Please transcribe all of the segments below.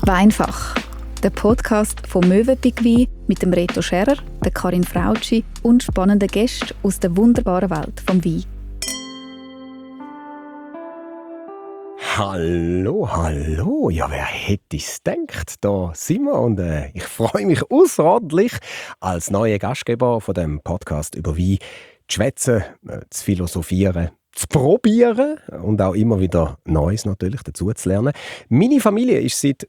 Weinfach, der Podcast von Mövenpick Wein mit dem Reto Scherer, der Karin Frautschi und spannenden Gästen aus der wunderbaren Welt vom Wein. Hallo. Ja, wer hätte es gedacht? Da sind wir und ich freue mich außerordentlich, als neuer Gastgeber von dem Podcast über Wein zu schwätzen, zu philosophieren, zu probieren und auch immer wieder Neues natürlich dazu zu lernen. Meine Familie ist seit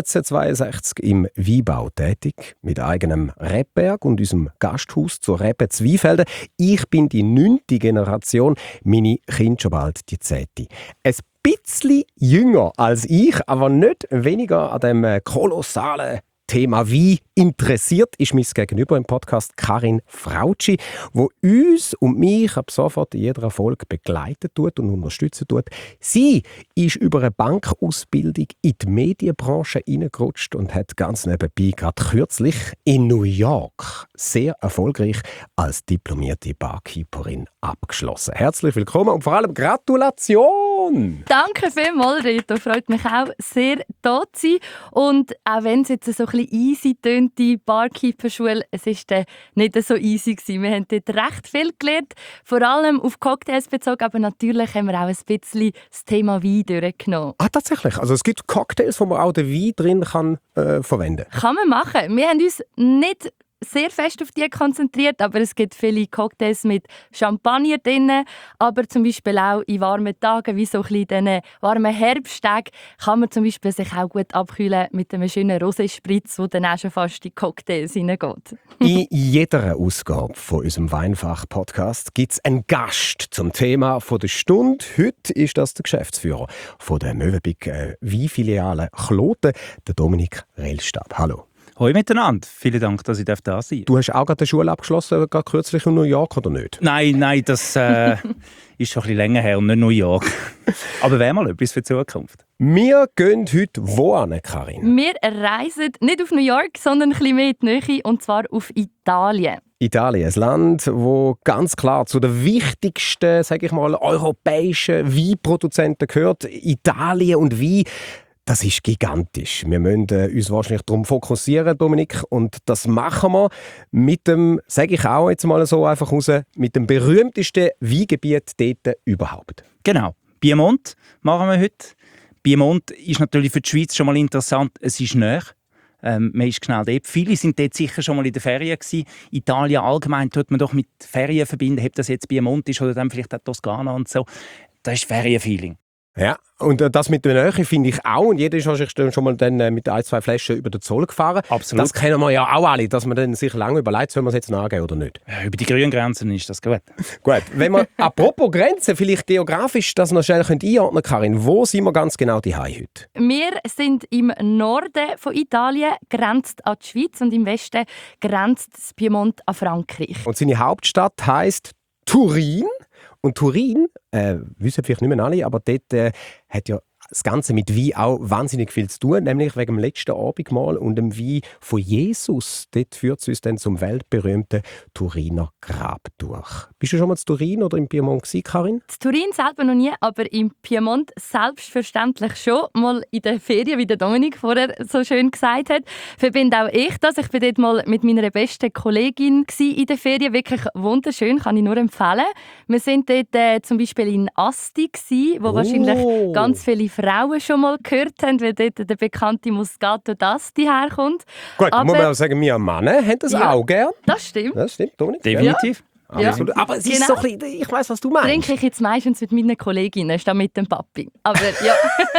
1762 im Weinbau tätig, mit eigenem Rebberg und unserem Gasthaus zur Rebe Zweifelden. Ich bin die 9. Generation, meine Kinder schon bald die 10. Ein bisschen jünger als ich, aber nicht weniger an dem kolossalen Thema Wein interessiert ist mein Gegenüber im Podcast Karin Frautschi, wo uns und mich ab sofort in jeder Erfolg begleiten tut und unterstützen tut. Sie ist über eine Bankausbildung in die Medienbranche hineingerutscht und hat ganz nebenbei gerade kürzlich in New York sehr erfolgreich als diplomierte Barkeeperin abgeschlossen. Herzlich willkommen und vor allem Gratulation! Danke vielmals, Reto. Freut mich auch sehr, hier zu sein. Und auch wenn es jetzt so ein bisschen easy tönt, die Barkeeper-Schule, es war nicht so easy gewesen. Wir haben dort recht viel gelernt, vor allem auf Cocktails bezogen, aber natürlich haben wir auch ein bisschen das Thema Wein durchgenommen. Ah, tatsächlich? Also es gibt Cocktails, wo man auch den Wein drin verwenden kann? Kann man machen. Wir haben uns nicht sehr fest auf die konzentriert, aber es gibt viele Cocktails mit Champagner drin, aber zum Beispiel auch in warmen Tagen, wie so ein bisschen in diesen warmen Herbsttagen, kann man zum Beispiel sich auch gut abkühlen mit einem schönen Rosé-Spritz, der dann auch schon fast in die Cocktails hineingeht. In jeder Ausgabe von unserem Weinfach-Podcast gibt es einen Gast zum Thema der Stunde. Heute ist das der Geschäftsführer von der Mövenpick Weinfiliale Kloten, der Dominik Rellstab. Hallo. Hallo miteinander. Vielen Dank, dass ich da sein darf. Du hast auch gerade die Schule abgeschlossen, gerade kürzlich in New York, oder nicht? Nein, das ist schon ein bisschen länger her und nicht New York. Aber wäre mal etwas für die Zukunft. Wir gehen heute wo hin, Karin? Wir reisen nicht auf New York, sondern ein bisschen mehr in die Nähe, und zwar auf Italien. Italien, ein Land, das ganz klar zu den wichtigsten, sage ich mal, europäischen Weinproduzenten gehört. Italien und Wein. Das ist gigantisch. Wir müssen uns wahrscheinlich darauf fokussieren, Dominik. Und das machen wir mit dem, sage ich auch jetzt mal so einfach raus, mit dem berühmtesten Weingebiet dort überhaupt. Genau. Piemont machen wir heute. Piemont ist natürlich für die Schweiz schon mal interessant. Es ist näher. Man ist schnell dort. Viele sind dort sicher schon mal in den Ferien gewesen. Italien allgemein tut man doch mit Ferien verbinden. Ob das jetzt Piemont ist oder dann vielleicht auch Toskana und so. Das ist Ferienfeeling. Ja, und das mit der Nähe finde ich auch. Und jeder ist wahrscheinlich schon mal dann mit 1-2 Flaschen über den Zoll gefahren. Absolut. Das kennen wir ja auch alle, dass man dann sich lange überlegt, soll man es jetzt nachgeben oder nicht. Ja, über die grünen Grenzen ist das gut. Gut, wenn wir apropos Grenzen, vielleicht geografisch das noch schnell einordnen können, Karin, wo sind wir ganz genau heute? Wir sind im Norden von Italien, grenzt an die Schweiz, und im Westen grenzt das Piemont an Frankreich. Und seine Hauptstadt heisst Turin. Und Turin, wissen vielleicht nicht mehr alle, aber dort hat ja das Ganze mit Wein auch wahnsinnig viel zu tun, nämlich wegen dem letzten Abendmahl und dem Wein von Jesus. Dort führt es uns dann zum weltberühmten Turiner Grabtuch. Bist du schon mal in Turin oder im Piemont gewesen, Karin? In Turin selber noch nie, aber im Piemont selbstverständlich schon. Mal in den Ferien, wie der Dominik vorher so schön gesagt hat, verbinde auch ich das. Ich war dort mal mit meiner besten Kollegin in den Ferien. Wirklich wunderschön, kann ich nur empfehlen. Wir sind dort zum Beispiel in Asti, wo wahrscheinlich ganz viele Frauen schon mal gehört haben, weil dort der bekannte Moscato d'Asti herkommt. Gut, aber, muss man auch sagen, wir Männer haben das auch gern. Das stimmt. Das stimmt, Dominik. Definitiv. Ja. Aber es ist so ein bisschen, ich weiss, was du meinst. Trinke ich jetzt meistens mit meinen Kolleginnen, statt mit dem Papi. Aber ja.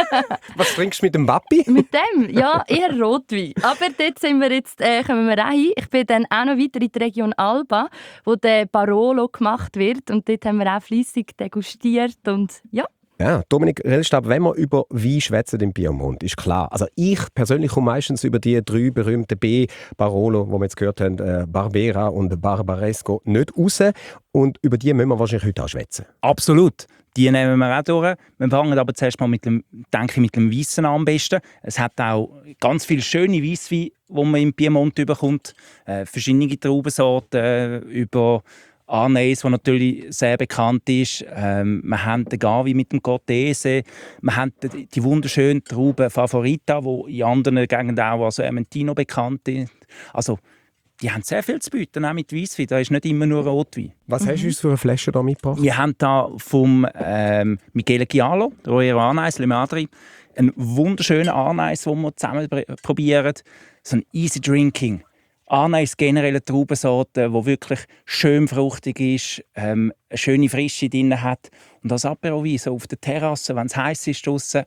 Was trinkst du mit dem Papi? Mit dem? Ja, eher Rotwein. Aber dort sind wir jetzt, kommen wir auch hin. Ich bin dann auch noch weiter in die Region Alba, wo der Barolo gemacht wird. Und dort haben wir auch fleissig degustiert. Und ja. Ja, Dominik Rellstab, wenn wir über Wein schwätzen im Piemont, ist klar. Also ich persönlich komme meistens über die 3 berühmten B, Barolo, die wir jetzt gehört haben, Barbera und Barbaresco, nicht raus. Und über die müssen wir wahrscheinlich heute auch schwätzen. Absolut. Die nehmen wir auch durch. Wir fangen aber zuerst mal mit dem Weissen an am besten. Es hat auch ganz viele schöne Weissweine, die man im Piemont bekommt. Verschiedene Traubensorten, über Arneis, der natürlich sehr bekannt ist. Wir haben den Gavi mit dem Cortese. Wir haben die wunderschöne Traube Favorita, die in anderen Gegenden auch als Ermentino bekannt ist. Also, die haben sehr viel zu bieten, auch mit Weisswein. Da ist nicht immer nur Rotwein. Was hast du uns für eine Flasche da mitgebracht? Wir haben hier vom Michele Chialo, Roero Arneis, Le Madri, einen wunderschönen Arneis, den wir zusammen probieren. So ein easy drinking. Arneis generell eine Traubensorte, die wirklich schön fruchtig ist, eine schöne Frische drin hat. Und das Apero Wein so auf der Terrasse, wenn es heiß ist draussen,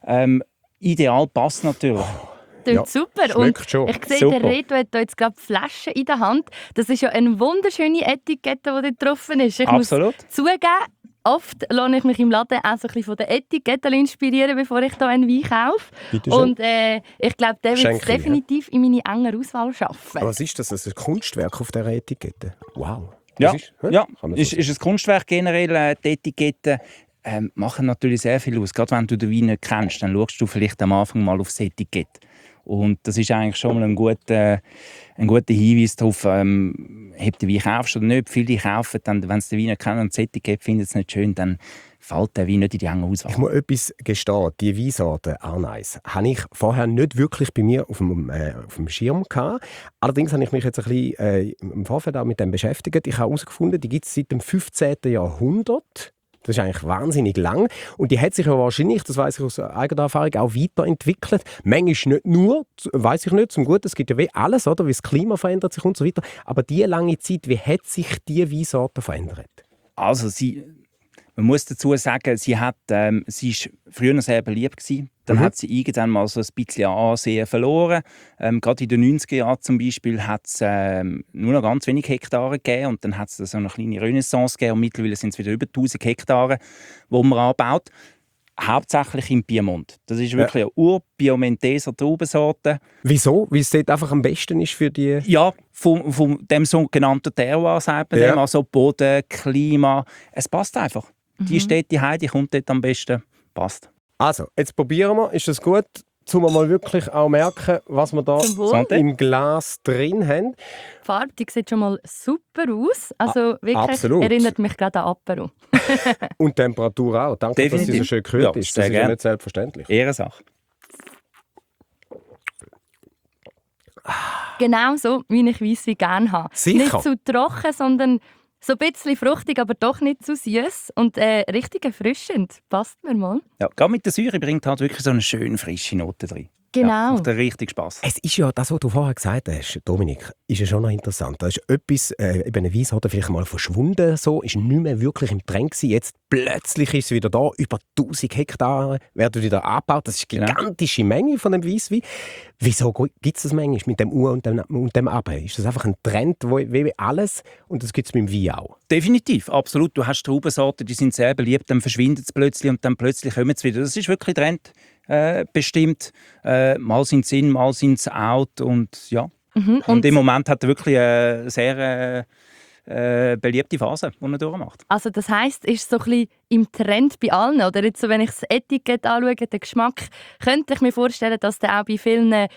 ideal passt natürlich. Ja, super. Und schon. ich sehe, Super. der Reto hat hier jetzt gerade Flaschen in der Hand. Das ist ja eine wunderschöne Etikette, die da drauf ist. Ich Absolut. muss zugeben, oft lasse ich mich im Laden auch so ein bisschen von den Etiketten inspirieren, bevor ich hier einen Wein kaufe. Bitte schön. Und ich glaube, der wird es Schenke, definitiv in meine enge Auswahl schaffen. Aber was ist das? Das ist ein Kunstwerk auf dieser Etikette. Wow. Ja, Das ja. Kann man so Ist ein Kunstwerk generell. Die Etiketten machen natürlich sehr viel aus. Gerade wenn du den Wein nicht kennst, dann schaust du vielleicht am Anfang mal aufs Etikett. Und das ist eigentlich schon mal ein guter Hinweis darauf, ob du Wein kaufst oder nicht. Viele kaufen dann, wenn sie den Wein nicht kennen und das Etikett finden es nicht schön, dann fällt der Wein nicht in die enge Auswahl. Ich muss etwas gestehen. Die Weinsorte Arneis habe ich vorher nicht wirklich bei mir auf dem Schirm gehabt. Allerdings habe ich mich jetzt ein bisschen im Vorfeld auch mit dem beschäftigt. Ich habe herausgefunden, die gibt es seit dem 15. Jahrhundert. Das ist eigentlich wahnsinnig lang. Und die hat sich ja wahrscheinlich, das weiss ich aus eigener Erfahrung, auch weiterentwickelt. Manchmal nicht nur, weiss ich nicht, zum Guten. Es gibt ja wie alles, oder? Wie das Klima verändert sich und so weiter. Aber diese lange Zeit, wie hat sich diese Weinsorte verändert? Also man muss dazu sagen, sie war früher sehr beliebt gewesen. Dann hat sie irgendwann mal so ein bisschen an Ansehen verloren. Gerade in den 90er Jahren zum Beispiel hat es nur noch ganz wenige Hektare gegeben. Und dann hat es so eine kleine Renaissance gegeben. Und mittlerweile sind es wieder über 1000 Hektare, die man anbaut. Hauptsächlich im Piemont. Das ist wirklich eine Ur-Piemonteser Traubensorte. Wieso? Weil es dort einfach am besten ist für die... Ja, von dem sogenannten Terroir, sagt man dem. Also Boden, Klima. Es passt einfach. Die steht die Heide, kommt dort am besten. Passt. Also, jetzt probieren wir. Ist das gut, um mal wirklich auch merken, was wir da Zum Wohl. im Glas drin haben? Die Farbe die sieht schon mal super aus. Also wirklich absolut. erinnert mich gerade an Apero. Und die Temperatur auch. Danke, dass sie so schön gekühlt Ja, ist. sehr Das ist ja gerne. nicht selbstverständlich. Ehrensache. Genau so, wie ich Weisswein gerne habe. Sicher. Nicht zu trocken, sondern so ein bisschen fruchtig, aber doch nicht zu süß und richtig erfrischend. Passt mir mal. Ja, gerade mit der Säure bringt halt wirklich so eine schöne frische Note drin. Genau. Ja, macht richtig Spass. Es ist ja das, was du vorher gesagt hast, Dominik, ist ja schon noch interessant. Da ist etwas, eben eine Weissorte vielleicht mal verschwunden, so, ist nicht mehr wirklich im Trend gewesen. Jetzt plötzlich ist es wieder da, über 1000 Hektare werden wieder angebaut. Das ist eine gigantische Menge von dem Weisswein. Wieso gibt es das manchmal mit dem U und dem Ab? Ist das einfach ein Trend, wie alles, und das gibt es beim Wein auch? Definitiv, absolut. Du hast Traubensorten, die sind sehr beliebt, dann verschwindet es plötzlich und dann plötzlich kommen sie wieder. Das ist wirklich Trend bestimmt. Mal sind sie in, mal sind sie out und ja. Und im Moment hat er wirklich eine sehr beliebte Phase, die er durchmacht. Also das heisst, ist so ein bisschen im Trend bei allen, oder? Jetzt so, wenn ich das Etikett anschaue, den Geschmack, könnte ich mir vorstellen, dass der auch bei vielen beim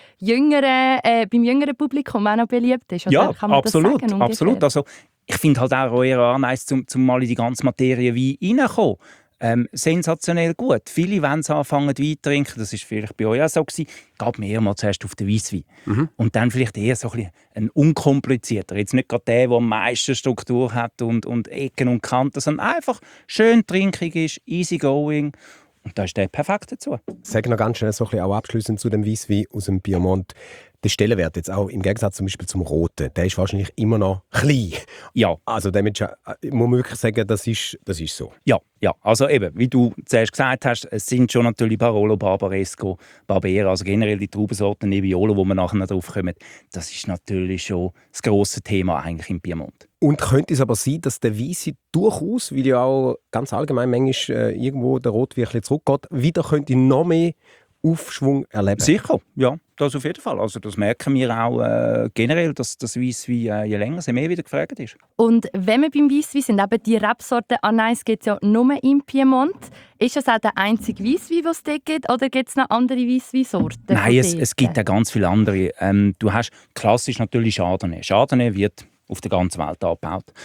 jüngeren Publikum auch noch beliebt ist. Oder? Ja, kann man absolut, das sagen, ungefähr? absolut. Also, ich finde halt auch Roero Arneis, zum mal in die ganze Materie Wein reinkommen. Sensationell gut. Viele wollen es anfangen, Wein zu trinken. Das war vielleicht bei euch auch so. Geht mir eher mal zuerst auf den Weisswein. Und dann vielleicht eher so ein unkomplizierter. Jetzt nicht gerade der am meisten Struktur hat und Ecken und Kanten, sondern einfach schön trinkig ist, easy going. Und da ist der perfekt dazu. Sag noch ganz schnell so ein bisschen auch abschließend zu dem Weisswein aus dem Piemont. Der Stellenwert jetzt auch im Gegensatz zum Beispiel zum Roten, der ist wahrscheinlich immer noch klein. Ja. Also damit muss man wirklich sagen, das ist so. Ja. Also eben, wie du zuerst gesagt hast, es sind schon natürlich Barolo, Barbaresco, Barbera, also generell die Traubensorten Nebbiolo, wo wir nachher noch drauf kommen. Das ist natürlich schon das grosse Thema eigentlich im Piemont. Und könnte es aber sein, dass der Weisse durchaus, weil ja auch ganz allgemein manchmal irgendwo der Rotwein ein bisschen zurückgeht, wieder könnte noch mehr Aufschwung erleben? Sicher, ja, das auf jeden Fall. Also das merken wir auch generell, dass das Weisswein je länger, je mehr wieder gefragt ist. Und wenn wir beim Weisswein sind, eben die Rebsorte Arneis gibt es ja nur im Piemont. Ist das auch der einzige Weisswein, den es dort gibt, oder gibt es noch andere Weissweinsorten? Nein, es gibt auch ganz viele andere. Du hast klassisch natürlich Chardonnay. Chardonnay wird auf der ganzen Welt angebaut.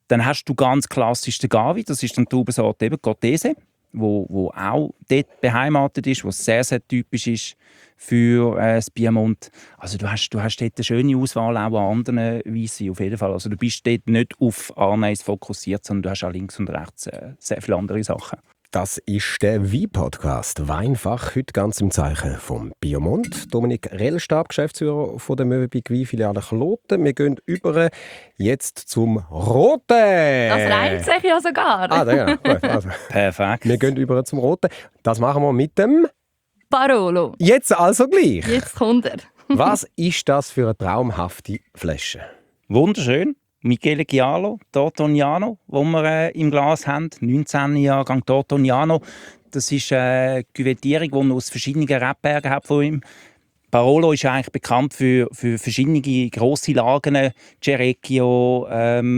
Dann hast du ganz klassisch den Gavi, das ist eine Traubensorte eben Cortese, wo auch dort beheimatet ist, was sehr, sehr typisch ist für das Piemont. Also du hast dort eine schöne Auswahl auch an anderen Weisen auf jeden Fall. Also du bist dort nicht auf Arneis fokussiert, sondern du hast auch links und rechts sehr viele andere Sachen. Das ist der Wein-Podcast «Weinfach», heute ganz im Zeichen vom Piemont. Dominik Rellstab, Geschäftsführer von der Mövenpick Wein-Filiale Kloten. Wir gehen über jetzt zum Roten. Das reimt sich ja sogar. Ja, gut. Also, Perfekt. wir gehen über zum Roten. Das machen wir mit dem... Barolo. Jetzt also gleich. Jetzt kommt er. Was ist das für eine traumhafte Flasche? Wunderschön. Michele Giallo, Tortoniano, wo wir im Glas haben. 19. Jahrgang Tortoniano. Das ist eine Küvettierung, die man aus verschiedenen Rebbergen hat von ihm. Barolo ist eigentlich bekannt für verschiedene grosse Lagen, Cerecchio,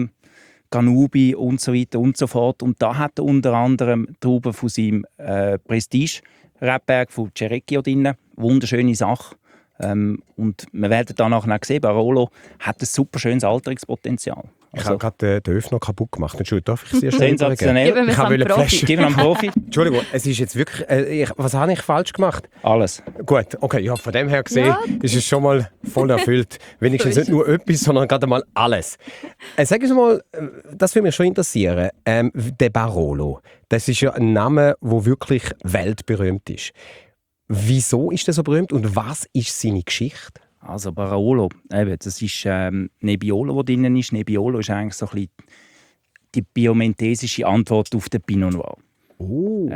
Canubi und so weiter und so fort. Und da hat er unter anderem Trauben von seinem Prestige-Rebberg von Cerecchio drin. Wunderschöne Sache. Und wir werden danach noch sehen, Barolo hat ein super schönes Alterungspotenzial. Ich habe gerade den Öffner kaputt gemacht. Entschuldigung, darf ich Sie schnell sensationell. Geben wir Ich wollte Flasche. Gib ihm einen Profi. Entschuldigung, es ist jetzt wirklich... was habe ich falsch gemacht? Alles. Gut, okay, ja, von dem her gesehen Ja. ist es schon mal voll erfüllt. Wenigstens So ist nicht nur etwas, sondern gerade mal alles. Sag uns mal, das würde mich schon interessieren. Der Barolo, das ist ja ein Name, der wirklich weltberühmt ist. Wieso ist er so berühmt und was ist seine Geschichte? Also Barolo, das ist Nebbiolo, der drin ist. Nebbiolo ist eigentlich so ein bisschen die biomentesische Antwort auf den Pinot Noir. Oh.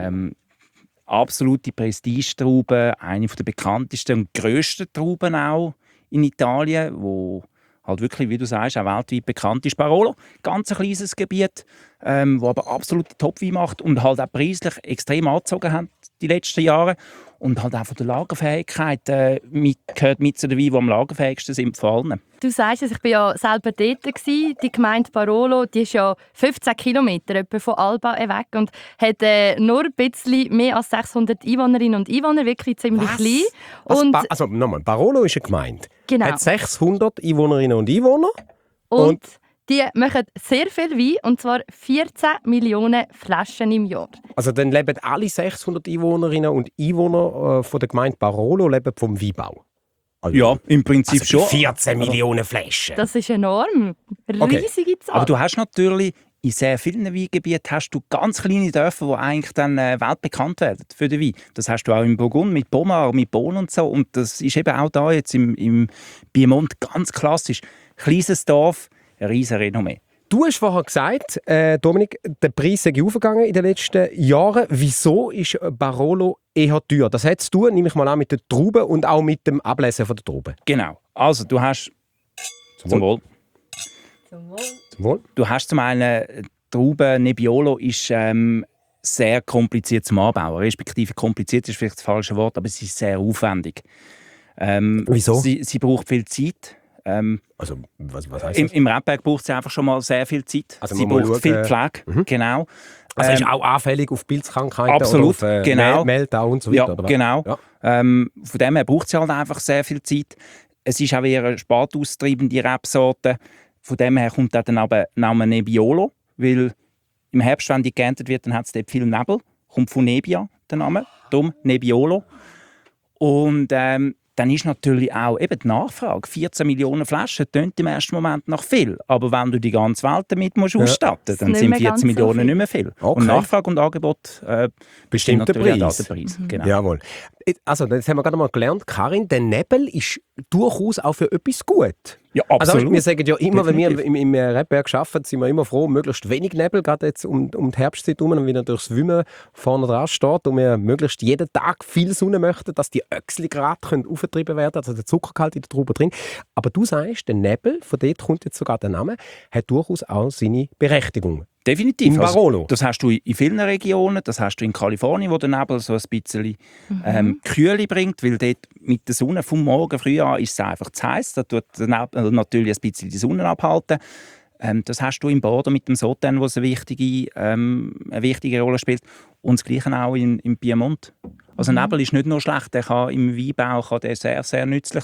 Absolute Prestigetraube, eine der bekanntesten und grössten Trauben auch in Italien, wo halt wirklich, wie du sagst, auch weltweit bekannt ist. Barolo, ganz ein kleines Gebiet, wo aber absolute Top-Wein macht und halt auch preislich extrem angezogen hat die letzten Jahre. Und halt auch von der Lagerfähigkeit gehört mit zu den Weinen, die am lagerfähigsten sind vor allem. Du sagst es, ich war ja selber dort. Die Gemeinde Barolo, die ist ja 15 Kilometer etwa von Alba weg und hat nur ein bisschen mehr als 600 Einwohnerinnen und Einwohner, wirklich ziemlich klein. Und Also nochmal, Barolo ist eine Gemeinde. Genau. Hat 600 Einwohnerinnen und Einwohner. Und die machen sehr viel Wein, und zwar 14 Millionen Flaschen im Jahr. Also dann leben alle 600 Einwohnerinnen und Einwohner von der Gemeinde Barolo leben vom Weinbau. Also, Ja, im Prinzip also schon. 14 Millionen Flaschen. Das ist enorm. Riesige Zahl. Aber du hast natürlich in sehr vielen Weingebieten hast du ganz kleine Dörfer, die eigentlich dann weltbekannt werden für den Wein. Das hast du auch im Burgund mit Pommard, mit Beaune und so. Und das ist eben auch da jetzt im Piemont ganz klassisch. Kleines Dorf, ein riesen Renommee. Du hast vorher gesagt, Dominik, der Preis sei aufgegangen in den letzten Jahren. Wieso ist Barolo eher teuer? Das hat zu tun, nehme ich mal an, mit den Trauben und auch mit dem Ablesen der Trauben. Genau. Also du hast zum Wohl. Zum Wohl. Du hast zum einen Trauben Nebbiolo ist sehr kompliziert zum Anbauen. Respektive kompliziert ist vielleicht das falsche Wort, aber sie ist sehr aufwendig. Wieso? Sie braucht viel Zeit. Also, was heisst das? Im Rebberg braucht sie einfach schon mal sehr viel Zeit. Also sie man muss braucht schauen, viel Pflege, genau. Also ist auch anfällig auf Pilzkrankheiten Absolut, oder auf genau. Mehltau und so weiter? Ja, oder was? genau. Ja. Von dem her braucht sie halt einfach sehr viel Zeit. Es ist auch eher eine spät austreibende Rebsorte. Von dem her kommt auch der Name Nebbiolo, weil im Herbst, wenn die geerntet wird, dann hat es dort viel Nebel. Kommt von Nebbia, der Name, darum Nebbiolo. Und dann ist natürlich auch eben die Nachfrage. 14 Millionen Flaschen tönt im ersten Moment nach viel. Aber wenn du die ganze Welt damit ausstatten musst, dann nicht sind mehr 14 ganz so Millionen viel. nicht mehr viel. Okay. Und Nachfrage und Angebot Bestimmt der natürlich auch Preis. den Preis. Genau. Jawohl. Also, das haben wir gerade mal gelernt, Karin, der Nebel ist durchaus auch für etwas gut. Ja, Also absolut. wir sagen ja immer, wenn wir Definitiv. im Rebberg arbeiten, sind wir immer froh, möglichst wenig Nebel, gerade jetzt um die Herbstzeit herum, und wieder durchs Wümmen vorne dran steht und wir möglichst jeden Tag viel Sonne möchten, dass die Öchsli gerade aufgetrieben werden, also der Zuckergehalt in der Traube drin. Aber du sagst, der Nebel, von dort kommt jetzt sogar der Name, hat durchaus auch seine Berechtigung. Definitiv. Im Barolo. Das hast du in vielen Regionen. Das hast du in Kalifornien, wo der Nebel so ein bisschen Kühle bringt, weil dort mit der Sonne vom Morgen früh an ist es einfach zu heiß. Da tut der Nebel natürlich ein bisschen die Sonne abhalten. Das hast du im Bordeaux mit dem Sauternes, wo es eine wichtige Rolle spielt. Und das Gleiche auch im Piemont. Also Nebel ist nicht nur schlecht, der kann im Weinbau sehr, sehr nützlich sein.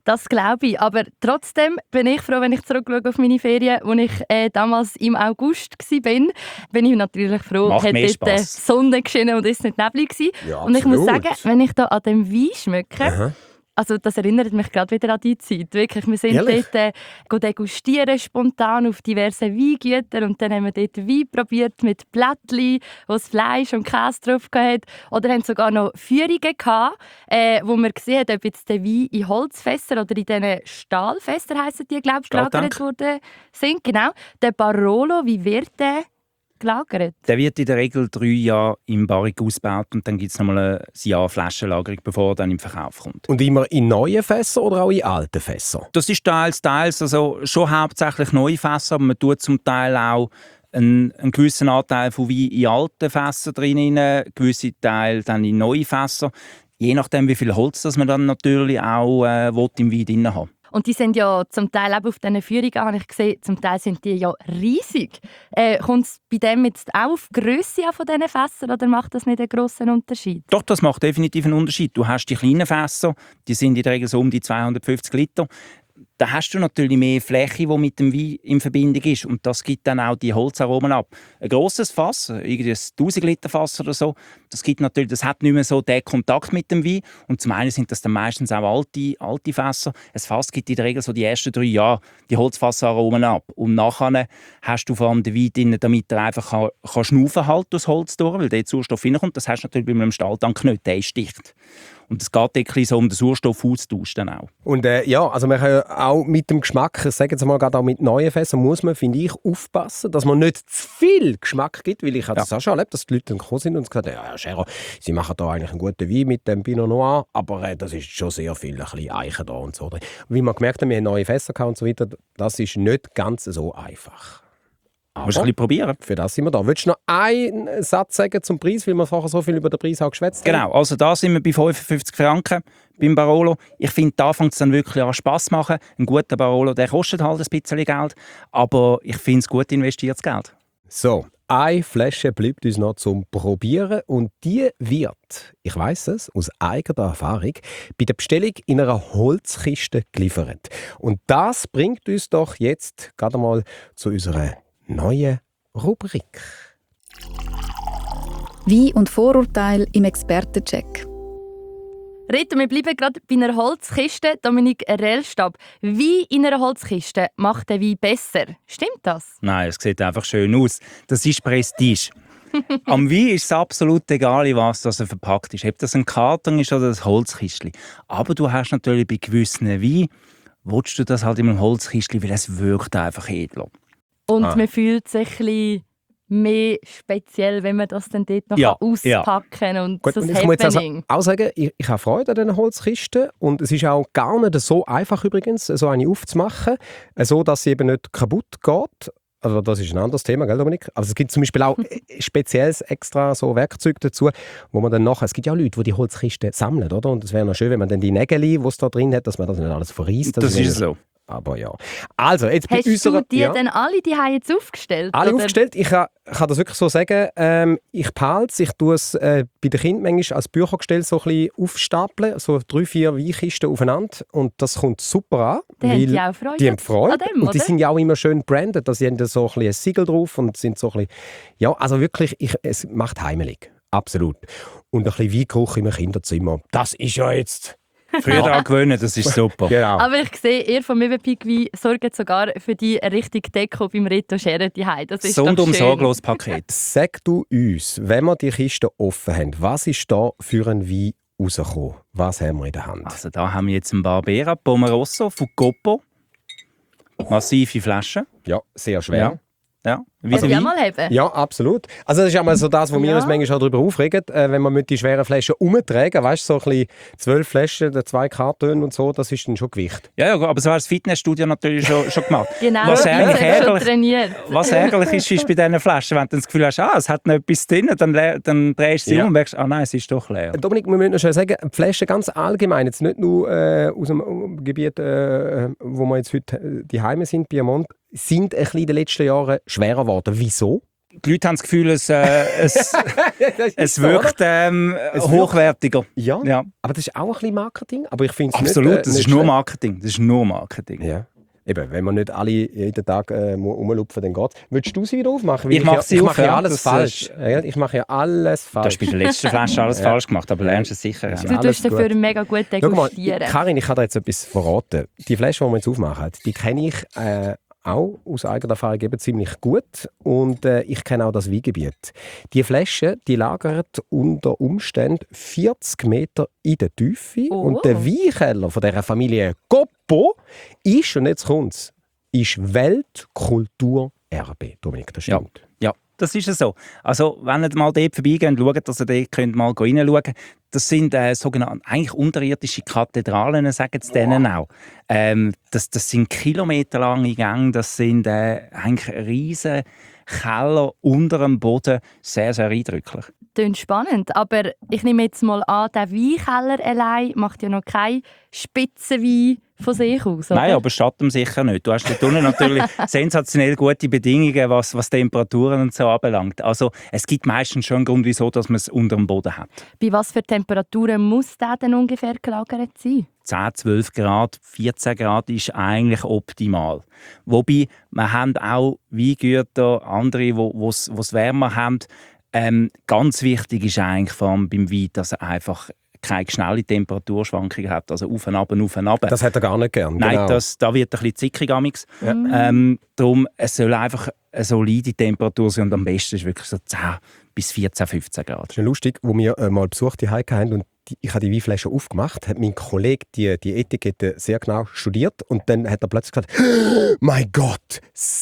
Das glaube ich. Aber trotzdem bin ich froh, wenn ich zurückschaue auf meine Ferien, als ich damals im August war. Bin ich natürlich froh, Macht hat mehr dort die Spass. Sonne geschienen und ist nicht neblig gewesen. Ja, und ich muss absolut. sagen, wenn ich da an dem Wein schmecke, Aha. also das erinnert mich gerade wieder an die Zeit. Wirklich, wir sind Ehrlich? dort degustieren spontan auf diversen Weingütern und dann haben wir dort Wein probiert mit Blättchen, wo das Fleisch und Käse drauf hatte. Oder haben sogar noch Führungen gehabt, wo man gesehen hat, ob jetzt der Wein in Holzfässer oder in diesen Stahlfässer heissen die, glaube ich, gelagert Stahltank. worden sind. Genau. Der Barolo, wie wird der gelagert? Der wird in der Regel 3 Jahre im Barrique ausgebaut und dann gibt es nochmal ein Jahr Flaschenlagerung, bevor er dann im Verkauf kommt. Und immer in neuen Fässern oder auch in alten Fässern? Das ist teils, also schon hauptsächlich neue Fässer, aber man tut zum Teil auch einen gewissen Anteil von Wein in alten Fässern drin, gewisse Teile dann in neue Fässer. Je nachdem, wie viel Holz das man dann natürlich auch im Wein drin haben. Und die sind ja zum Teil eben auf diesen Führungen, habe ich gesehen, zum Teil sind die ja riesig. Kommt es bei dem jetzt auch auf die Grösse an von diesen Fässern oder macht das nicht einen grossen Unterschied? Doch, das macht definitiv einen Unterschied. Du hast die kleinen Fässer, die sind in der Regel so um die 250 Liter. Da hast du natürlich mehr Fläche, die mit dem Wein in Verbindung ist. Und das gibt dann auch die Holzaromen ab. Ein grosses Fass, irgendwie ein 1000 Liter Fass oder so, das hat nicht mehr so den Kontakt mit dem Wein. Und zum einen sind das dann meistens auch alte Fässer. Ein Fass gibt in der Regel so die ersten 3 Jahre die Holzfassaromen ab. Und nachher hast du vor allem den Wein drin, damit er einfach kann schnaufen halt durchs Holz durch, weil der Sauerstoff reinkommt. Das hast du natürlich bei einem Stahltank nicht, der ist dicht. Und es geht wirklich so um den Sauerstoffaustausch dann auch. Und also man kann auch mit dem Geschmack, ich sage jetzt mal gerade auch mit neuen Fässern, muss man, finde ich, aufpassen, dass man nicht zu viel Geschmack gibt, weil ich habe das auch schon erlebt, dass die Leute dann gekommen sind und gesagt haben, ja, Herr Scherer, Sie machen da eigentlich einen guten Wein mit dem Pinot Noir, aber das ist schon sehr viel, ein bisschen Eichen da und so. Und wie man gemerkt hat, wir haben neue Fässer gehabt und so weiter, das ist nicht ganz so einfach. Du musst ein bisschen probieren. Für das sind wir da. Willst du noch einen Satz sagen zum Preis, weil wir vorher so viel über den Preis auch geschwätzt haben? Genau, also da sind wir bei 55 Franken beim Barolo. Ich finde, da fängt es dann wirklich an Spass zu machen. Ein guter Barolo, der kostet halt ein bisschen Geld, aber ich finde es gut investiertes Geld. So, eine Flasche bleibt uns noch zum Probieren und die wird, ich weiss es, aus eigener Erfahrung, bei der Bestellung in einer Holzkiste geliefert. Und das bringt uns doch jetzt gerade mal zu unserer neue Rubrik. Wein und Vorurteile im Expertencheck. Rita, wir bleiben gerade bei einer Holzkiste. Dominik Rellstab. Wein in einer Holzkiste macht den Wein besser. Stimmt das? Nein, es sieht einfach schön aus. Das ist Prestige. Am Wein ist es absolut egal, in was das verpackt ist. Ob das ein Karton ist oder ein Holzkistchen. Aber du hast natürlich bei gewissen Weinen, willst du das halt in einem Holzkistchen, weil es wirkt einfach edler. Und man fühlt sich ein bisschen mehr speziell, wenn man das dann dort noch auspacken kann. Und Gut, so und das ich muss jetzt Happening. auch sagen, ich habe Freude an diesen Holzkisten und es ist auch gar nicht so einfach übrigens, so eine aufzumachen, so dass sie eben nicht kaputt geht. Also das ist ein anderes Thema, gell, Dominik? Also es gibt zum Beispiel auch spezielles extra so Werkzeug dazu, wo man dann nachher, es gibt ja auch Leute, die die Holzkisten sammeln, oder? Und es wäre noch schön, wenn man dann die Nägel, die es da drin hat, dass man das nicht alles verreist. Das ist so. Aber ja. Also, jetzt bei Hast unserer... du die dann alle die haben jetzt aufgestellt? Alle oder? aufgestellt. Ich kann das wirklich so sagen. Ich behalte es. Ich tue es bei den Kindern manchmal als Büchergestell so ein bisschen aufstapeln. So 3-4 Weinkisten aufeinander. Und das kommt super an. Die haben weil die auch Freude die haben Freude. an dem, und die oder? sind ja auch immer schön branded. Also, sie haben da so ein bisschen ein Siegel drauf und sind so ein bisschen... Ja, also wirklich, es macht heimelig. Absolut. Und ein bisschen Weingeruch im Kinderzimmer. Das ist ja jetzt... Früher daran gewöhnen, das ist super. Genau. Aber ich sehe, ihr von Mövenpick Wein sorgt sogar für die richtige Deko beim Reto Scherer daheim. Das ist Rundum doch schön. sorglos Paket. Sag du uns, wenn wir die Kiste offen haben, was ist da für ein Wein rausgekommen? Was haben wir in der Hand? Also da haben wir jetzt einen Barbera Pomerosso von Coppo. Massive Flaschen. Ja, sehr schwer. Ja. Wie Darf so ich auch Wein. mal haben? Ja, absolut. Also das ist auch mal so das, wo wir uns manchmal auch darüber aufregen, wenn wir mit die schweren Flaschen umtragen, weißt du, so ein bisschen 12 Flaschen, 2 Kartons und so, das ist dann schon Gewicht. Ja, aber so hat das Fitnessstudio natürlich schon gemacht. Genau, Was wir eigentlich haben schon ärgerlich- trainiert. Was ärgerlich ist bei diesen Flaschen, wenn du das Gefühl hast, es hat noch etwas drin, dann drehst du sie Ja. um und merkst, nein, es ist doch leer. Dominik, wir müssen noch schnell sagen, die Flaschen ganz allgemein, jetzt nicht nur aus dem Gebiet, wo wir jetzt heute die Heime sind, Piemont, sind ein bisschen in den letzten Jahren schwerer geworden. Wieso? Die Leute haben das Gefühl, es wirkt hochwertiger. Ja, Ja, aber das ist auch ein bisschen Marketing. Aber ich finde es absolut. nicht, Das nicht ist nur schlecht. Marketing. Das ist nur Marketing. Ja. Eben, wenn wir nicht alle jeden Tag rumlupfen, dann geht es. Willst du sie wieder aufmachen? Ich mache sie auf, mache ja ja. alles Das falsch. ist- Ja, ich mache ja alles Du falsch. hast bei der letzten Flasche alles falsch gemacht, aber lernst es sicher. Ja. Du alles tust dafür gut. mega gut Schau mal, degustieren. Karin, ich kann dir jetzt etwas verraten. Die Flasche, die wir jetzt aufmachen, die kenne ich auch aus eigener Erfahrung eben ziemlich gut. Und ich kenne auch das Weingebiet. Die Flasche, die lagert unter Umständen 40 Meter in der Tiefe. Oh. Und der Weinkeller von dieser Familie Goppo ist, und jetzt kommt's, ist Weltkulturerbe. Dominik, das stimmt. Ja, das ist es so. Also, wenn ihr mal dort vorbeigeht und schaut, dass ihr dort könnt mal reinschauen könnt, das sind sogenannte, eigentlich unterirdische Kathedralen, sagen sie denen auch. Das sind kilometerlange Gänge, das sind eigentlich riesige Keller unter dem Boden, sehr, sehr eindrücklich. Klingt spannend, aber ich nehme jetzt mal an, der Weinkeller allein macht ja noch keinen Spitzenwein von sich aus, oder? Nein, aber Schatten sicher nicht. Du hast dort unten natürlich sensationell gute Bedingungen, was Temperaturen und so anbelangt. Also es gibt meistens schon einen Grund, wieso dass man es unter dem Boden hat. Bei was für Temperaturen muss der denn ungefähr gelagert sein? 10, 12 Grad, 14 Grad ist eigentlich optimal. Wobei, wir haben auch Weingüter, andere, wo es wärmer haben. Ganz wichtig ist eigentlich vor allem beim Wein, dass er einfach keine schnelle Temperaturschwankungen hat. Also auf und ab und auf und ab. Das hat er gar nicht gern. Nein, genau. da wird ein bisschen zickig amix. Ja. Darum, es soll einfach eine solide Temperatur sein und am besten ist wirklich so 10 bis 14, 15 Grad. Das ist lustig, wo wir mal Besuch die hatten und ich habe die Weinflasche aufgemacht, hat mein Kollege die Etikette sehr genau studiert und dann hat er plötzlich gesagt, mein Gott,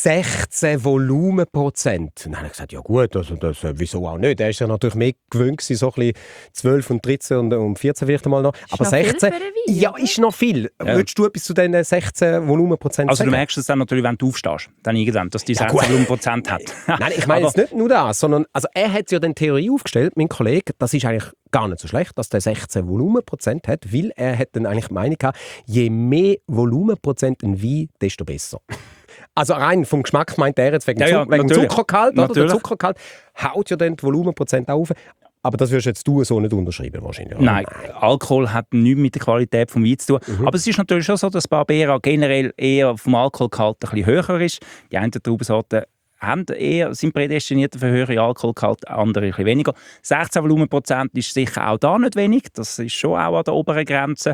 16 Volumenprozent. Und dann habe ich gesagt, ja gut, also das, wieso auch nicht? Er ist ja natürlich mehr gewöhnt gewesen, so ein bisschen 12 und 13 und 14 vielleicht einmal noch. Aber noch viel 16, für einen Wein, ja, oder? ist noch viel. Ja. Willst du etwas zu diesen 16 Volumenprozent Also sagen? du merkst es dann natürlich, wenn du aufstehst, dann irgendwann, dass die Ja, 16 gut. Volumenprozent hat. Nein, ich meine Aber- jetzt nicht nur das, sondern also er hat ja dann Theorie aufgestellt, mein Kollege, das ist eigentlich gar nicht so schlecht, dass der 16 Volumenprozent hat, weil er hat dann eigentlich die Meinung gehabt, je mehr Volumenprozent ein Wein, desto besser. Also rein vom Geschmack meint er jetzt wegen, Ja, ja, wegen natürlich. Zuckergehalt, oder? Der Natürlich. Zuckergehalt haut ja dann die Volumenprozent auf. Aber das wirst jetzt du so nicht unterschreiben wahrscheinlich. Oder? Nein, Alkohol hat nichts mit der Qualität des Weins zu tun. Aber es ist natürlich schon so, dass Barbera generell eher vom Alkoholgehalt ein bisschen höher ist. Die einen Traubensorten sind prädestiniert für höhere Alkoholgehalt, andere ein bisschen weniger. 16 Volumenprozent ist sicher auch da nicht wenig. Das ist schon auch an der oberen Grenze.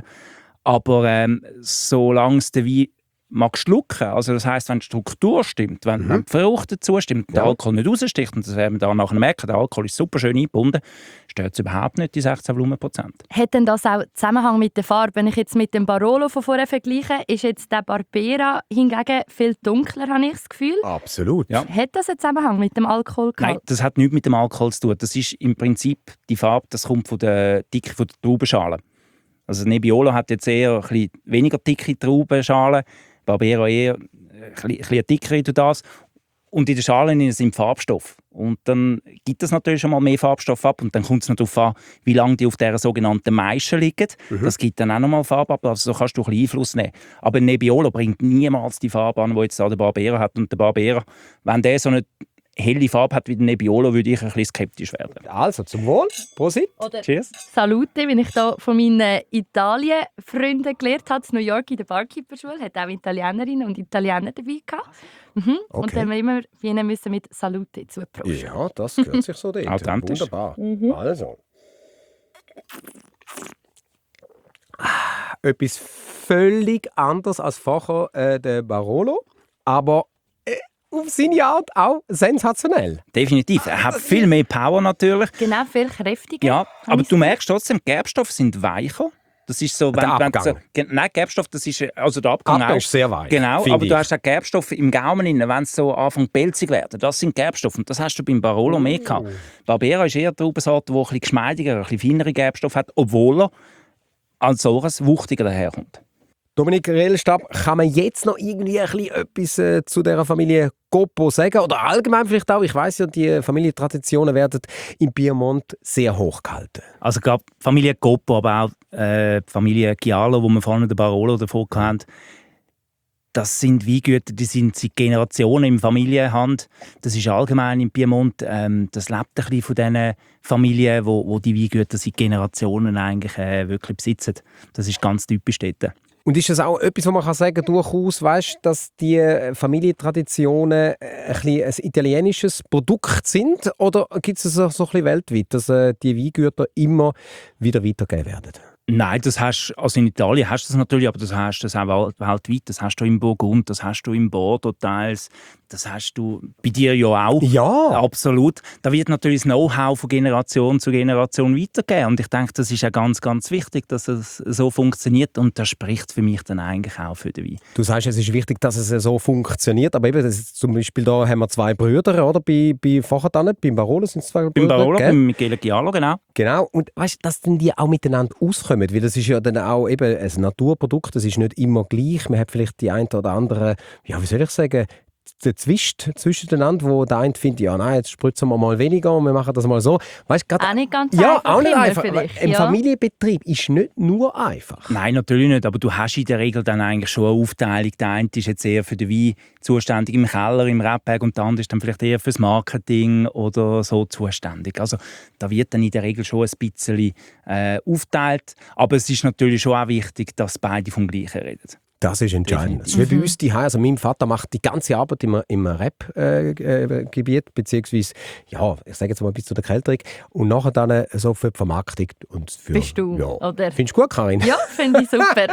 Aber solange es der Wein mag schlucken, also das heisst, wenn die Struktur stimmt, wenn die Frucht dazu stimmt und der Ja. Alkohol nicht raussticht, und das werden wir dann nachher merken, der Alkohol ist super schön eingebunden, stört es überhaupt nicht, die 16 Volumenprozent. Hat denn das auch Zusammenhang mit der Farbe? Wenn ich jetzt mit dem Barolo von vorher vergleiche, ist jetzt der Barbera hingegen viel dunkler, habe ich das Gefühl. Absolut. Ja. Hat das einen Zusammenhang mit dem Nein, Alkoholgehalt? das hat nichts mit dem Alkohol zu tun. Das ist im Prinzip die Farbe, das kommt von der Dicke von der Traubenschale. Also Nebbiolo hat jetzt eher ein bisschen weniger dicke Traubenschalen, Barbera eher ein bisschen dicker wie das. Und in den Schalen sind Farbstoffe. Und dann gibt es natürlich schon mal mehr Farbstoff ab. Und dann kommt es noch darauf an, wie lange die auf dieser sogenannten Maische liegen. Das gibt dann auch noch mal Farbe ab. Also so kannst du ein bisschen Einfluss nehmen. Aber Nebbiolo bringt niemals die Farbe an, die jetzt da der Barbera hat. Und der Barbera, wenn der so eine helle Farbe hat wie der Nebbiolo, würde ich ein bisschen skeptisch werden. Also, zum Wohl. Prosit. Oder Cheers. Salute, wie ich da von meinen Italien-Freunden gelernt habe, in New York in der Barkeeper-Schule, hat auch Italienerinnen und Italiener dabei gehabt. Und Okay. dann haben wir immer bei ihnen müssen mit Salute zuprosten. Ja, das gehört sich so dort. Authentisch. Wunderbar. Also. Etwas völlig anderes als vorher der Barolo, aber auf seine Art auch sensationell. Definitiv. Er hat viel mehr Power natürlich. Genau, viel kräftiger. Ja, habe aber ich du merkst trotzdem, die Gerbstoffe sind weicher. Das ist so, Der Abgang. Nein, Gerbstoff, das ist also der Abgang Abgang auch. ist sehr weich, Genau, finde aber du ich. hast auch Gerbstoffe im Gaumen drin, wenn es so anfängt pelzig werden. Das sind Gerbstoffe und das hast du beim Barolo mehr gehabt. Barbera ist eher eine Traubensorte, die ein bisschen geschmeidiger, ein bisschen feinere Gerbstoffe hat, obwohl er als solches wuchtiger daherkommt. Dominik Rellstab, kann man jetzt noch irgendwie ein bisschen etwas zu dieser Familie Goppo sagen? Oder allgemein vielleicht auch? Ich weiss ja, die Familientraditionen werden im Piemont sehr hoch gehalten. Also gerade die Familie Goppo, aber auch die Familie Giallo, wo wir vorhin den Barolo davor hatten, Das sind Weingüter, die sind seit Generationen in Familienhand. Das ist allgemein im Piemont. Das lebt ein bisschen von diesen Familien, wo die Weingüter seit Generationen eigentlich wirklich besitzen. Das ist ganz typisch dort. Und ist das auch etwas, wo man kann sagen, durchaus, weißt, dass die Familientraditionen ein italienisches Produkt sind? Oder gibt es das so ein bisschen weltweit, dass die Weingüter immer wieder weitergegeben werden? Nein, das hast, also in Italien hast du das natürlich, aber das hast du auch weltweit. Das hast du im Burgund, das hast du im Bordeaux teils, das hast du bei dir ja auch. Ja. Absolut. Da wird natürlich das Know-how von Generation zu Generation weitergegeben. Und ich denke, das ist auch ganz, ganz wichtig, dass es so funktioniert. Und das spricht für mich dann eigentlich auch für den Wein. Du sagst, es ist wichtig, dass es so funktioniert. Aber eben, das ist zum Beispiel da haben wir 2 Brüder, oder? Beim Barolo sind es 2 Brüder. Beim Barolo, beim Michele Giallo, genau. Genau. Und weißt du, dass dann die auch miteinander auskommen? Weil das ist ja dann auch eben ein Naturprodukt, das ist nicht immer gleich. Man hat vielleicht die eine oder andere, ja, wie soll ich sagen, der Zwist zwischeneinander, wo der eine findet, ja nein, jetzt spritzen wir mal weniger und wir machen das mal so. Weißt, auch nicht ganz ja, einfach. Auch nicht einfach. Vielleicht. Ein Familienbetrieb ist nicht nur einfach. Nein, natürlich nicht, aber du hast in der Regel dann eigentlich schon eine Aufteilung. Der eine ist jetzt eher für den Wein zuständig im Keller, im Rebberg und der andere ist dann vielleicht eher fürs Marketing oder so zuständig. Also da wird dann in der Regel schon ein bisschen aufgeteilt, aber es ist natürlich schon auch wichtig, dass beide vom Gleichen reden. Das ist entscheidend. Das ist wie bei uns die also mein Vater macht die ganze Arbeit im Rap-Gebiet, beziehungsweise, ja, ich sage jetzt mal bis zu der Kälterung und nachher dann so für die Vermarktung. Und für, bist du, ja. oder? Findest du gut, Karin? Ja, finde ich super.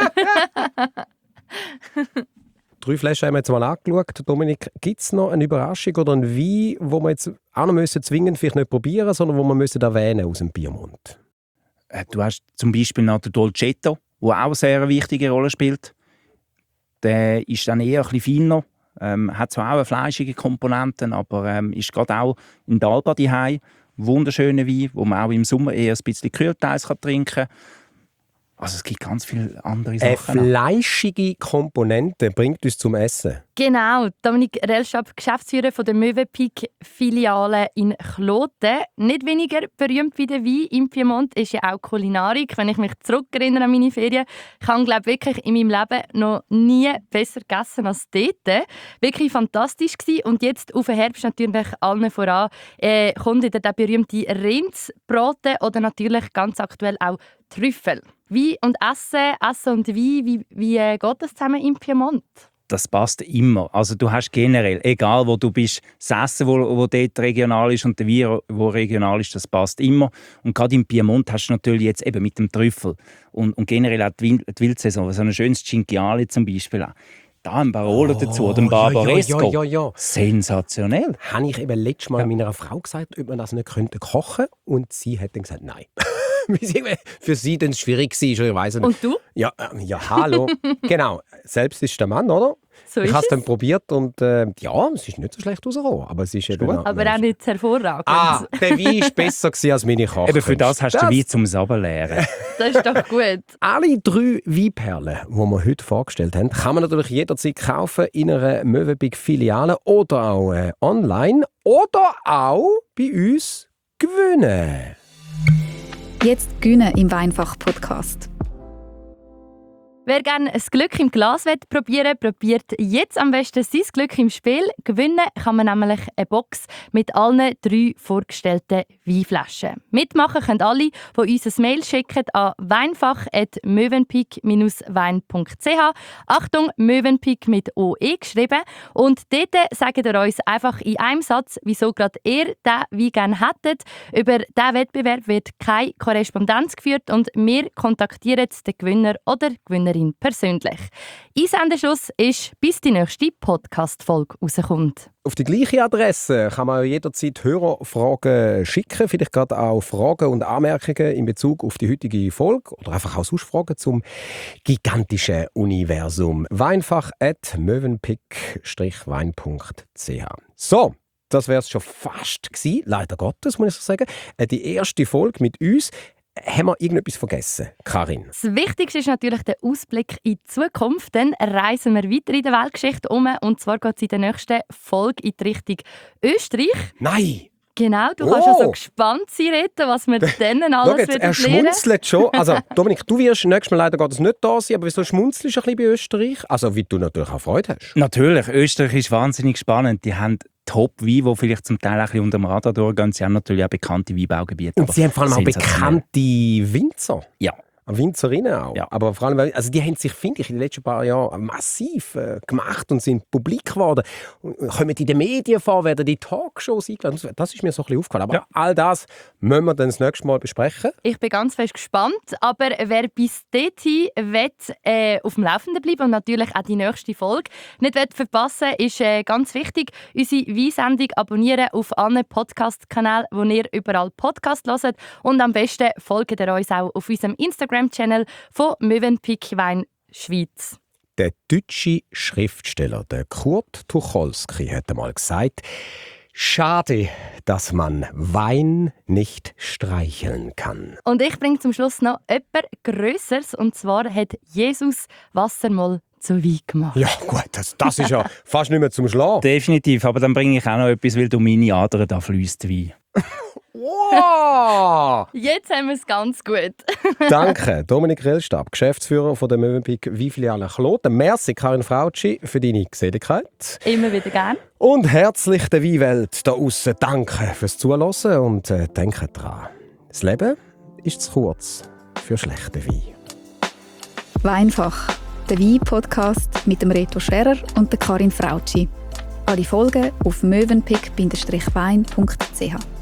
3 Flaschen haben wir jetzt mal angeschaut. Dominik, gibt es noch eine Überraschung oder einen Wein, wo wir jetzt auch noch zwingend vielleicht nicht probieren, sondern wo wir erwähnen aus dem Piemont? Du hast zum Beispiel noch den Dolcetto, der auch eine sehr wichtige Rolle spielt. Der ist dann eher ein bisschen feiner, hat zwar auch eine fleischige Komponenten, aber ist gerade auch in Dalba daheim. Wunderschöner Wein, wo man auch im Sommer eher ein bisschen kühlteils trinken kann. Also es gibt ganz viele andere Sachen. Eine fleischige Komponente bringt uns zum Essen. Genau, Dominik Rellstab, Geschäftsführer von der Mövenpick-Filiale in Kloten. Nicht weniger berühmt wie der Wein im Piemont ist ja auch Kulinarik. Wenn ich mich zurückerinnere an meine Ferien, ich habe wirklich in meinem Leben noch nie besser gegessen als dort. Wirklich fantastisch gewesen. Und jetzt auf den Herbst natürlich allen voran kommt wieder der berühmte Rindsbraten oder natürlich ganz aktuell auch Trüffel. Wein und Essen und Wein, wie geht das zusammen im Piemont? Das passt immer. Also du hast generell, egal wo du bist, das Essen, wo dort regional ist und der Wein, wo regional ist, das passt immer. Und gerade im Piemont hast du natürlich jetzt eben mit dem Trüffel und generell auch die Wildsaison, so ein schönes Cinghiale zum Beispiel auch. Da ein Barolo dazu oder ein Barbaresco. Ja. Sensationell. Habe ich eben letztes Mal meiner Frau gesagt, ob man das nicht kochen könnte. Und sie hat dann gesagt, nein. Für sie dann schwierig war, ich weiss nicht. Und du? Ja, hallo. Genau, selbst ist der Mann, oder? So ich ist habe es es. dann probiert und ja, es ist nicht so schlecht rausgekommen. Aber es ist eben Aber auch nicht hervorragend. der Wein war besser als meine Kochkünste. Eben für das hast du den Wein zum Sabberlehren. Das ist doch gut. Alle 3 Weinperlen, die wir heute vorgestellt haben, kann man natürlich jederzeit kaufen in einer Mövenpick-Filiale oder auch online oder auch bei uns gewinnen. Jetzt gewinnen im Weinfach-Podcast. Wer gerne ein Glück im Glas probieren will, probiert jetzt am besten sein Glück im Spiel. Gewinnen kann man nämlich eine Box mit allen 3 vorgestellten Weinflaschen. Mitmachen können alle, die uns ein Mail schicken an weinfach@mövenpick-wein.ch. Achtung, Mövenpick mit OE geschrieben. Und dort sagt ihr uns einfach in einem Satz, wieso gerade ihr diesen Wein gerne hättet. Über diesen Wettbewerb wird keine Korrespondenz geführt und wir kontaktieren den Gewinner oder Gewinnerin persönlich. Einsendeschluss ist, bis die nächste Podcast-Folge rauskommt. Auf die gleiche Adresse kann man jederzeit Hörerfragen schicken, vielleicht gerade auch Fragen und Anmerkungen in Bezug auf die heutige Folge oder einfach auch sonst Fragen zum gigantischen Universum. Weinfach@mövenpick-wein.ch. So, das wäre es schon fast gewesen, leider Gottes, muss ich sagen. Die erste Folge mit uns. Haben wir irgendetwas vergessen, Karin? Das Wichtigste ist natürlich der Ausblick in die Zukunft. Dann reisen wir weiter in der Weltgeschichte um. Und zwar geht es in der nächsten Folge in die Richtung Österreich. Nein! Genau, du kannst also gespannt sein, Reto, was wir dann alles jetzt, wieder er schmunzelt schon. Also, Dominik, du wirst nächstes Mal leider Gottes nicht da sein, aber wieso schmunzelst du ein bisschen bei Österreich? Also, wie du natürlich auch Freude hast. Natürlich, Österreich ist wahnsinnig spannend. Die haben Top-Weine, die vielleicht zum Teil ein bisschen unter dem Radar durchgehen. Sie haben natürlich auch bekannte Weinbaugebiete. Und sie haben vor allem auch bekannte Winzer. Ja. Winzerinnen auch. Ja. Aber vor allem, also die haben sich, finde ich, in den letzten paar Jahren massiv gemacht und sind publik geworden. Und kommen in den Medien vor, werden die Talkshows eingeladen. Das ist mir so ein bisschen aufgefallen. Aber all das müssen wir dann das nächste Mal besprechen. Ich bin ganz fest gespannt. Aber wer bis dorthin will, auf dem Laufenden bleiben und natürlich auch die nächste Folge nicht verpassen will, ist ganz wichtig, unsere Weinsendung abonnieren auf allen Podcast-Kanälen, wo ihr überall Podcast hört. Und am besten folgt ihr uns auch auf unserem Instagram-Channel von Mövenpick Wein Schweiz. Der deutsche Schriftsteller der Kurt Tucholsky hat einmal gesagt: Schade, dass man Wein nicht streicheln kann. Und ich bringe zum Schluss noch etwas Grösseres. Und zwar hat Jesus Wasser mal zu Wein gemacht. Ja gut, das ist ja fast nicht mehr zum Schlafen. Definitiv, aber dann bringe ich auch noch etwas, weil du meine Adern da fließt Wein. Wow! Jetzt haben wir es ganz gut. Danke, Dominik Rellstab, Geschäftsführer von der Mövenpick Weinfiliale Kloten. Merci, Karin Frautschi, für deine Geselligkeit. Immer wieder gern. Und herzlich der Weinwelt da aussen danke fürs Zuhören und denkt dran, das Leben ist zu kurz für schlechten Wein. Weinfach, der Wein-Podcast mit dem Reto Scherer und der Karin Frautschi. Alle Folgen auf mövenpick-wein.ch.